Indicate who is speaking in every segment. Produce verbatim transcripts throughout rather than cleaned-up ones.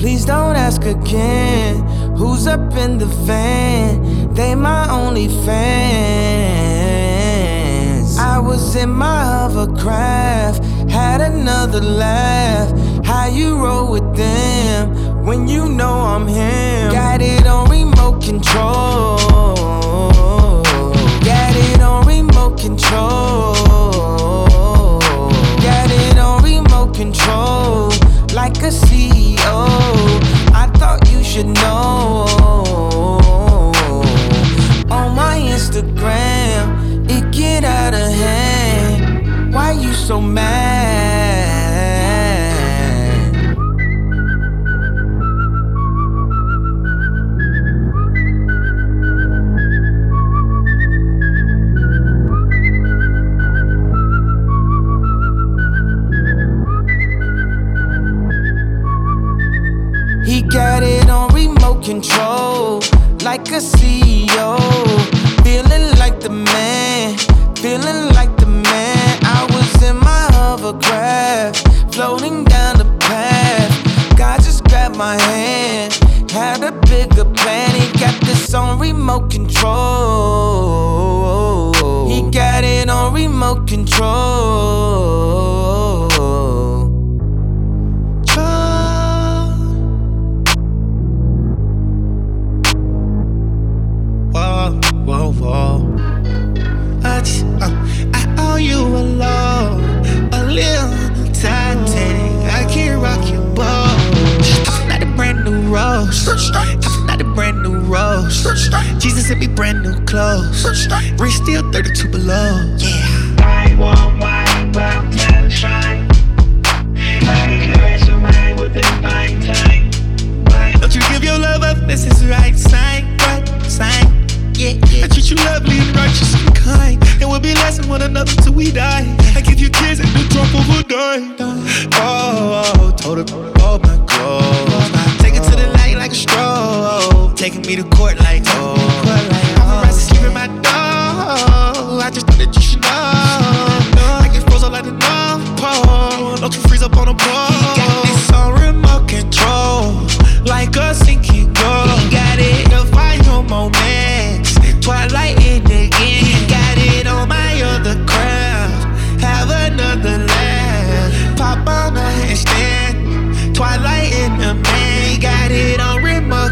Speaker 1: Please don't ask again. Who's up in the van? They my only fans. I was in my hovercraft, had another laugh. How you roll with them when you know I'm him? Got it on remote control. Got it on remote control. Got it on remote control. Like a C E O, I thought you should know. On my Instagram, it get out of hand. Why you so mad? He got it on remote control, like a C E O. Feeling like the man, feeling like the man. I was in my hovercraft, floating down the path. God just grabbed my hand, had a bigger plan. He got this on remote control. He got it on remote control.
Speaker 2: Whoa, whoa. I, just, uh, I owe you a love, a little Titanic. I can't rock your boat. I'm not a brand new rose. I'm not a brand new rose. Jesus sent me brand new clothes. Wrist still thirty-two below. Yeah.
Speaker 3: I want wine, but never shine. I caress your mind within fine time.
Speaker 2: Don't you give your love up, this is the right sign, right sign. Yeah, yeah. I treat you lovely and righteous and kind, and we'll be lasting one another till we die. I give you kids at the drop of a dime. Oh, oh, told her all my clothes. Take it to the light like a stroll. Taking me to court like oh. I'm the sleep in my door. I just thought that you should know. I get frozen like the North Pole. Don't you freeze up on the pole. He got this on remote control, like a sinking goal. He got it, the final moment. Twilight in again. He got it on my other craft. Have another laugh. Pop on a handstand. Twilight in the man. He got it on remote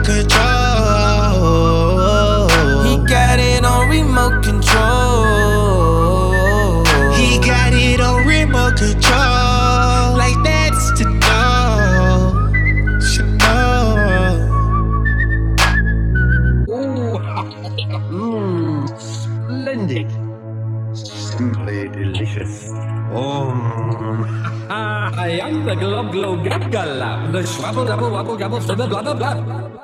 Speaker 2: control.
Speaker 1: He got it on remote control.
Speaker 2: He got it on remote control. Like that's to know. Should know.
Speaker 4: Mmm, splendid. Simply delicious. Oh, I am the glob glob gab gallop, the schwabble dabble wabble gabble, blah blah blah blah.